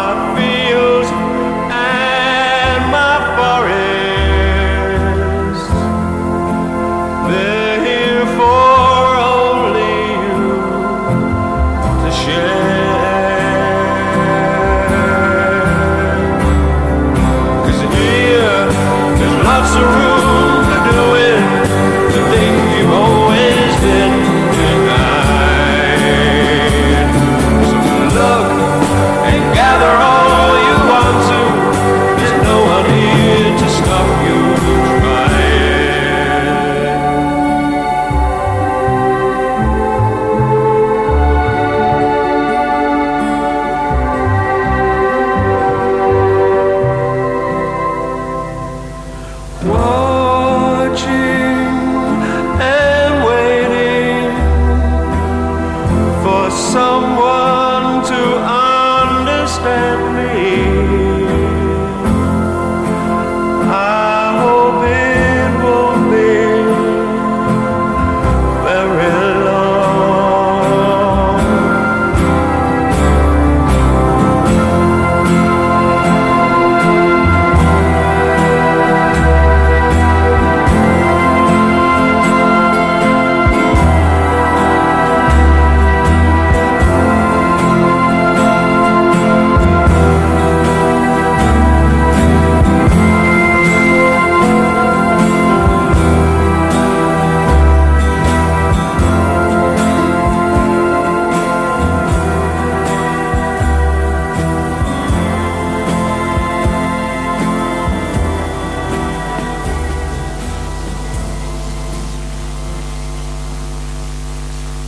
my fields and my forests. They're here for only you to share. 'Cause here there's lots of room to do it, the thing you've always been denied. So look and gather all you want to. There's no one here to stop you trying. Watching and waiting for someone to understand me.